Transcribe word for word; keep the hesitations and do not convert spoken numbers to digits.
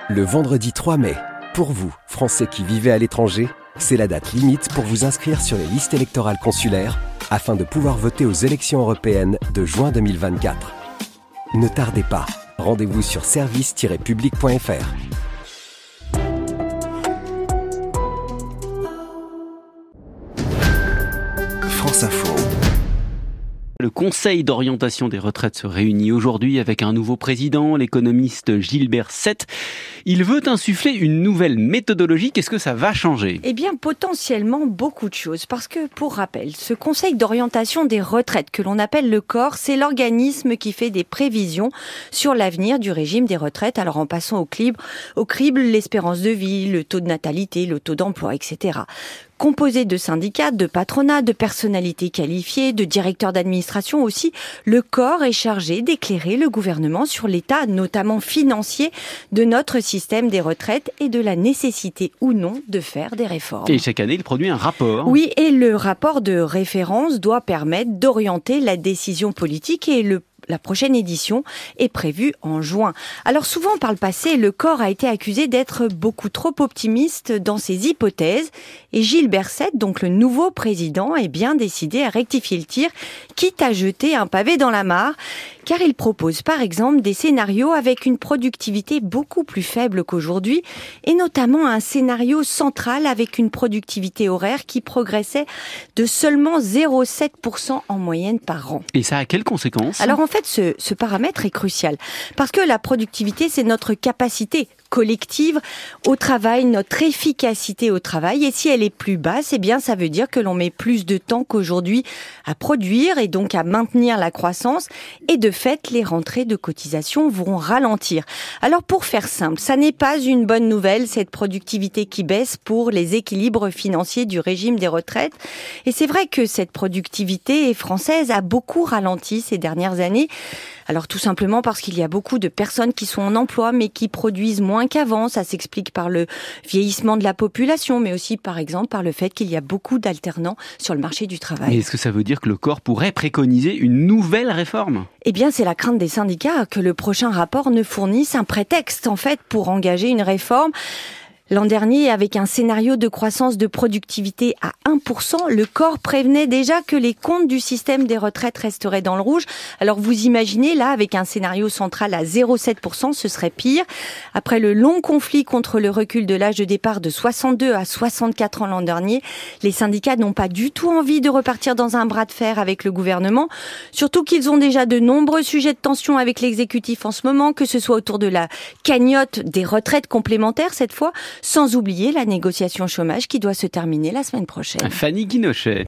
Le vendredi trois mai, pour vous, Français qui vivez à l'étranger, c'est la date limite pour vous inscrire sur les listes électorales consulaires afin de pouvoir voter aux élections européennes de juin deux mille vingt-quatre. Ne tardez pas, rendez-vous sur service tiret public point f r. France Info. Le Conseil d'orientation des retraites se réunit aujourd'hui avec un nouveau président, l'économiste Gilbert Sett. Il veut insuffler une nouvelle méthodologie. Qu'est-ce que ça va changer ? Eh bien, potentiellement beaucoup de choses. Parce que, pour rappel, ce Conseil d'orientation des retraites, que l'on appelle le C O R, c'est l'organisme qui fait des prévisions sur l'avenir du régime des retraites. Alors, en passant au crible, au crible, l'espérance de vie, le taux de natalité, le taux d'emploi, et cetera. Composé de syndicats, de patronats, de personnalités qualifiées, de directeurs d'administration aussi, le C O R est chargé d'éclairer le gouvernement sur l'état, notamment financier, de notre système des retraites et de la nécessité ou non de faire des réformes. Et chaque année, il produit un rapport. Oui, et le rapport de référence doit permettre d'orienter la décision politique et le La prochaine édition est prévue en juin. Alors souvent par le passé, le C O R a été accusé d'être beaucoup trop optimiste dans ses hypothèses et Gilbert Sett, donc le nouveau président, est bien décidé à rectifier le tir, quitte à jeter un pavé dans la mare, car il propose par exemple des scénarios avec une productivité beaucoup plus faible qu'aujourd'hui et notamment un scénario central avec une productivité horaire qui progressait de seulement zéro virgule sept pour cent en moyenne par an. Et ça a quelles conséquences ? Alors en fait, ce, ce paramètre est crucial parce que la productivité, c'est notre capacité collective au travail, notre efficacité au travail. Et si elle est plus basse, eh bien, ça veut dire que l'on met plus de temps qu'aujourd'hui à produire et donc à maintenir la croissance. Et de fait, les rentrées de cotisation vont ralentir. Alors, pour faire simple, ça n'est pas une bonne nouvelle, cette productivité qui baisse pour les équilibres financiers du régime des retraites. Et c'est vrai que cette productivité française a beaucoup ralenti ces dernières années. Alors tout simplement parce qu'il y a beaucoup de personnes qui sont en emploi mais qui produisent moins qu'avant. Ça s'explique par le vieillissement de la population, mais aussi par exemple par le fait qu'il y a beaucoup d'alternants sur le marché du travail. Mais est-ce que ça veut dire que le C O R pourrait préconiser une nouvelle réforme ? Eh bien, c'est la crainte des syndicats que le prochain rapport ne fournisse un prétexte en fait pour engager une réforme. L'an dernier, avec un scénario de croissance de productivité à un pour cent, le C O R prévenait déjà que les comptes du système des retraites resteraient dans le rouge. Alors vous imaginez, là, avec un scénario central à zéro virgule sept pour cent, ce serait pire. Après le long conflit contre le recul de l'âge de départ de soixante-deux à soixante-quatre ans l'an dernier, les syndicats n'ont pas du tout envie de repartir dans un bras de fer avec le gouvernement. Surtout qu'ils ont déjà de nombreux sujets de tension avec l'exécutif en ce moment, que ce soit autour de la cagnotte des retraites complémentaires cette fois, sans oublier la négociation chômage qui doit se terminer la semaine prochaine. Fanny Guinochet.